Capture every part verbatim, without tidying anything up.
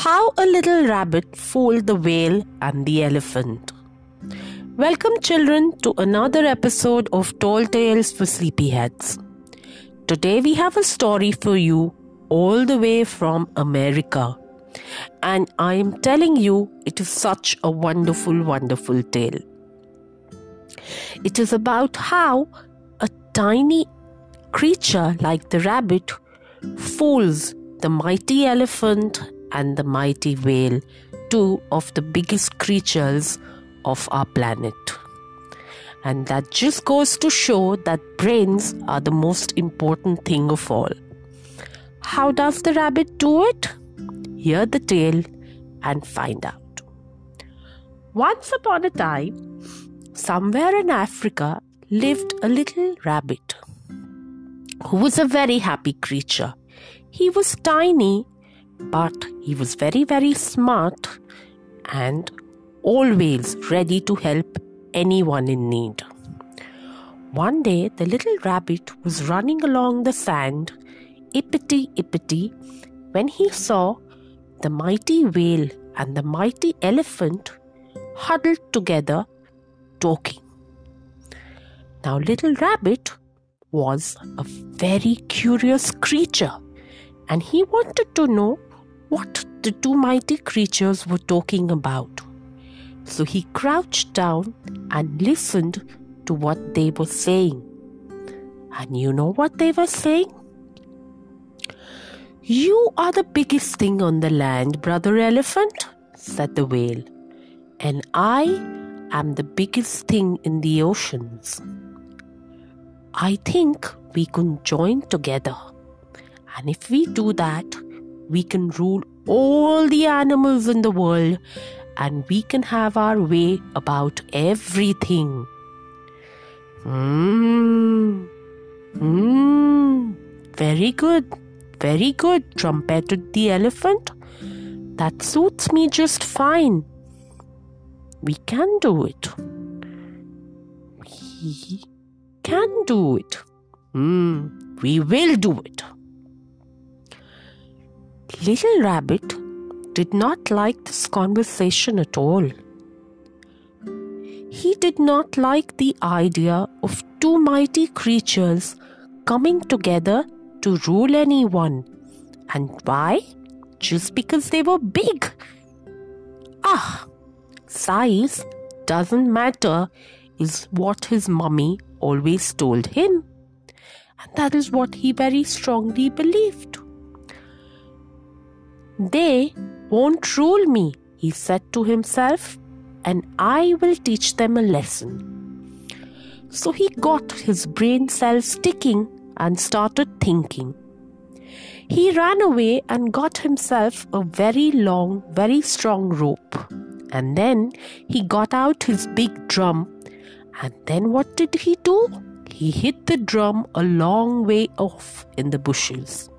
How a Little Rabbit Fooled the Whale and the Elephant. Welcome, children, to another episode of Tall Tales for Sleepyheads. Today we have a story for you all the way from America. And I am telling you, it is such a wonderful, wonderful tale. It is about how a tiny creature like the rabbit fools the mighty elephant and the mighty whale, two of the biggest creatures of our planet. And that just goes to show that brains are the most important thing of all. How does the rabbit do it? Hear the tale and find out. Once upon a time, somewhere in Africa lived a little rabbit who was a very happy creature. He was tiny, but he was very, very smart and always ready to help anyone in need. One day, the little rabbit was running along the sand, ippity-ippity, when he saw the mighty whale and the mighty elephant huddled together, talking. Now, little rabbit was a very curious creature, and he wanted to know what the two mighty creatures were talking about. So he crouched down and listened to what they were saying. And you know what they were saying? "You are the biggest thing on the land, brother elephant," said the whale. "And I am the biggest thing in the oceans. I think we can join together. And if we do that, we can rule all the animals in the world and we can have our way about everything." Hmm. Hmm. Very good. Very good, trumpeted the elephant. "That suits me just fine. We can do it. We can do it. Hmm. We will do it." Little Rabbit did not like this conversation at all. He did not like the idea of two mighty creatures coming together to rule anyone. And why? Just because they were big. Ah, size doesn't matter is what his mummy always told him. And that is what he very strongly believed. "They won't rule me," he said to himself, "and I will teach them a lesson." So he got his brain cells ticking and started thinking. He ran away and got himself a very long, very strong rope. And then he got out his big drum. And then what did he do? He hit the drum a long way off in the bushes.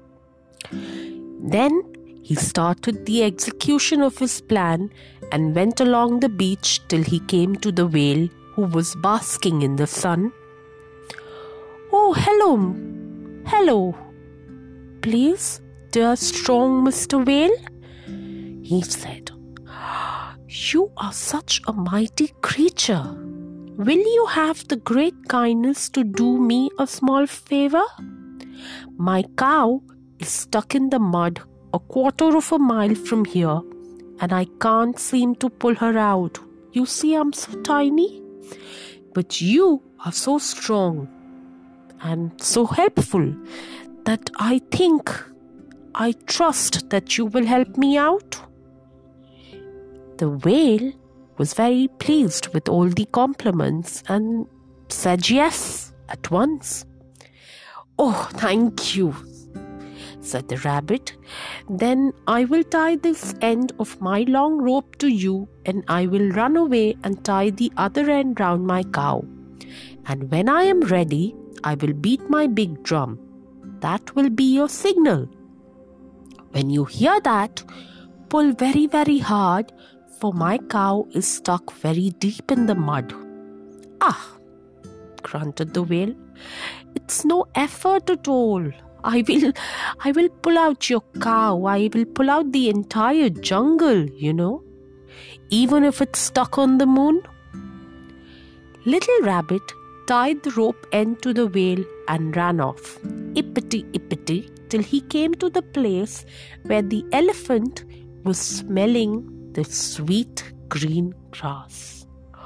Then he started the execution of his plan and went along the beach till he came to the whale who was basking in the sun. "Oh, hello, hello. Please, dear strong Mister Whale," he said. "You are such a mighty creature. Will you have the great kindness to do me a small favor? My cow is stuck in the mud a quarter of a mile from here, and I can't seem to pull her out. You see, I'm so tiny, but you are so strong and so helpful that I think, I trust that you will help me out." The whale was very pleased with all the compliments and said yes at once. "Oh, thank you," said the rabbit. "Then I will tie this end of my long rope to you, and I will run away and tie the other end round my cow. And when I am ready, I will beat my big drum. That will be your signal. When you hear that, pull very, very hard, for my cow is stuck very deep in the mud." "Ah," grunted the whale, "it's no effort at all. I will, I will pull out your cow. I will pull out the entire jungle, you know, even if it's stuck on the moon. Little Rabbit tied the rope end to the whale and ran off, ippity-ippity, till he came to the place where the elephant was smelling the sweet green grass.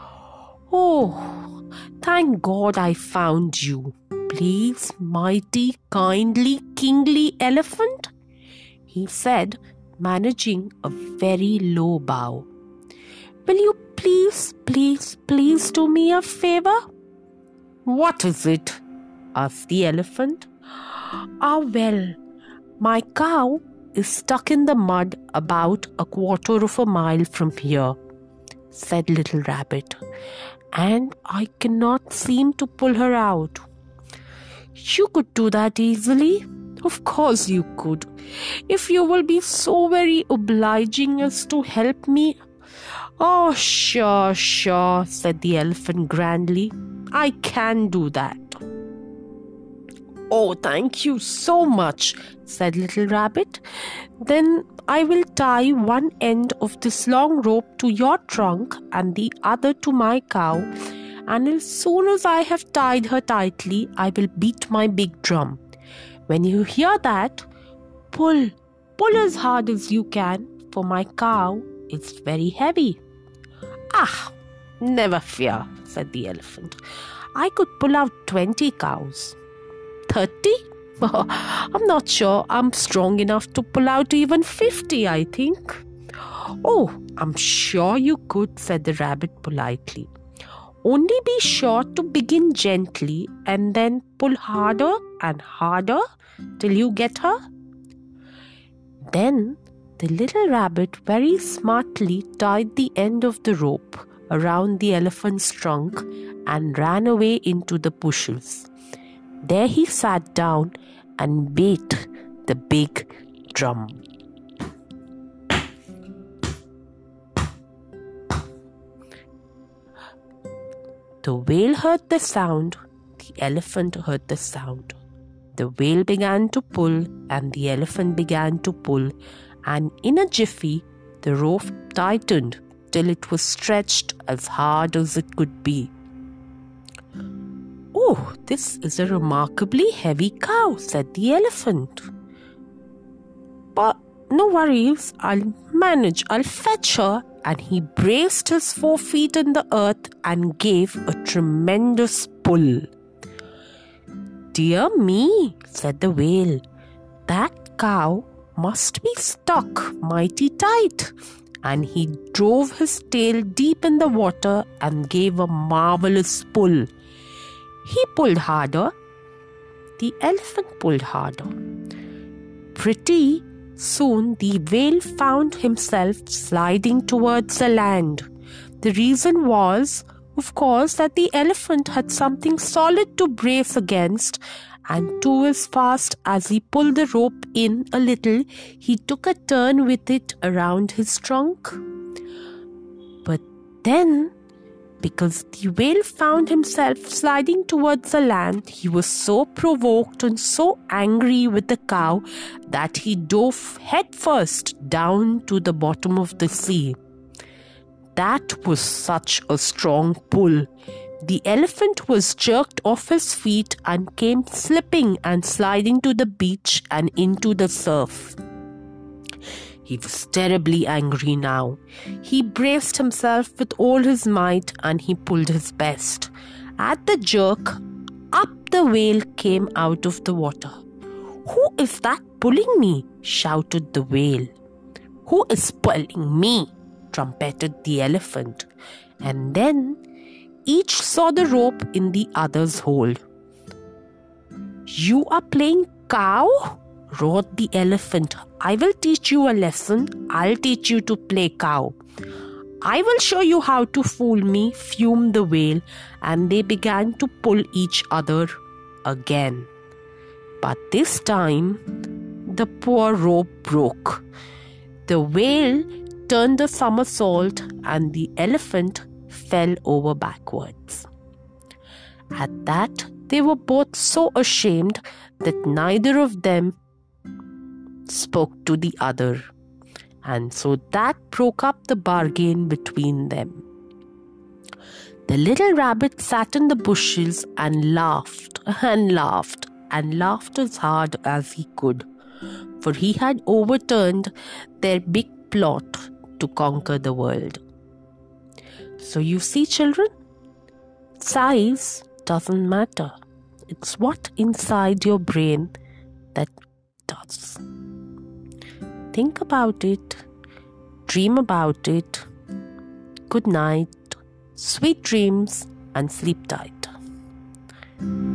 Oh, thank God I found you. Please, mighty, kindly, kingly elephant, he said, managing a very low bow. Will you please, please, please do me a favor? What is it? Asked the elephant. Ah, well, my cow is stuck in the mud about a quarter of a mile from here, said Little Rabbit, and I cannot seem to pull her out. You could do that easily. Of course you could. If you will be so very obliging as to help me. Oh, sure, sure, said the elephant grandly. I can do that. Oh, thank you so much, said Little Rabbit. Then I will tie one end of this long rope to your trunk and the other to my cow, and as soon as I have tied her tightly, I will beat my big drum. When you hear that, pull, pull as hard as you can, for my cow is very heavy. Ah, never fear, said the elephant. I could pull out twenty cows. Thirty? Oh, I'm not sure I'm strong enough to pull out even fifty, I think. Oh, I'm sure you could, said the rabbit politely. Only be sure to begin gently and then pull harder and harder till you get her. Then the little rabbit very smartly tied the end of the rope around the elephant's trunk and ran away into the bushes. There he sat down and beat the big drum. The whale heard the sound, the elephant heard the sound. The whale began to pull and the elephant began to pull, and in a jiffy the rope tightened till it was stretched as hard as it could be. Oh, this is a remarkably heavy cow, said the elephant. But no worries, I'll manage, I'll fetch her. And he braced his four feet in the earth and gave a tremendous pull. Dear me, said the whale, that cow must be stuck mighty tight. And he drove his tail deep in the water and gave a marvelous pull. He pulled harder. The elephant pulled harder. Pretty soon the whale found himself sliding towards the land. The reason was, of course, that the elephant had something solid to brace against, and too as fast as he pulled the rope in a little, he took a turn with it around his trunk. But then, because the whale found himself sliding towards the land, he was so provoked and so angry with the cow that he dove headfirst down to the bottom of the sea. That was such a strong pull. The elephant was jerked off his feet and came slipping and sliding to the beach and into the surf. He was terribly angry now. He braced himself with all his might and he pulled his best. At the jerk, up the whale came out of the water. Who is that pulling me? Shouted the whale. Who is pulling me? Trumpeted the elephant. And then each saw the rope in the other's hold. You are playing cow? Roared the elephant. I will teach you a lesson. I'll teach you to play cow. I will show you how to fool me, fumed the whale, and they began to pull each other again. But this time, the poor rope broke. The whale turned a somersault and the elephant fell over backwards. At that, they were both so ashamed that neither of them spoke to the other. And so that broke up the bargain between them. The little rabbit sat in the bushes and laughed and laughed and laughed as hard as he could, for he had overturned their big plot to conquer the world. So you see, children, size doesn't matter. It's what inside your brain that does. Think about it. Dream about it. Good night. Sweet dreams and sleep tight.